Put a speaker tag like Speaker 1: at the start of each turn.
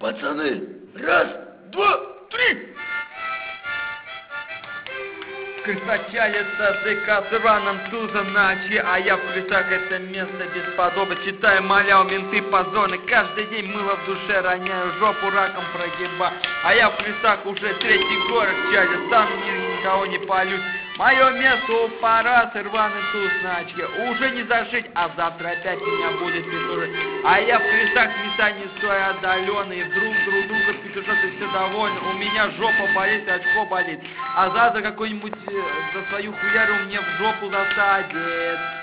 Speaker 1: Пацаны, раз, два, три! Красочалится ЗК с Иваном Тузом ночи, а я в крестах это место бесподобно. Читаю, молял, менты позорны, каждый день мыло в душе роняю, жопу раком прогибаю. А я в крестах уже третий город чалит, сам никого не полюсь. Мое место у параса, рваный туз на очке. Уже не зашить, а завтра опять меня будет петушить. А я в крестах места не стою отдаленные. Вдруг друг друга петушат и все довольны. У меня жопа болит и очко болит. А завтра какой-нибудь за свою хуяру мне в жопу засадит.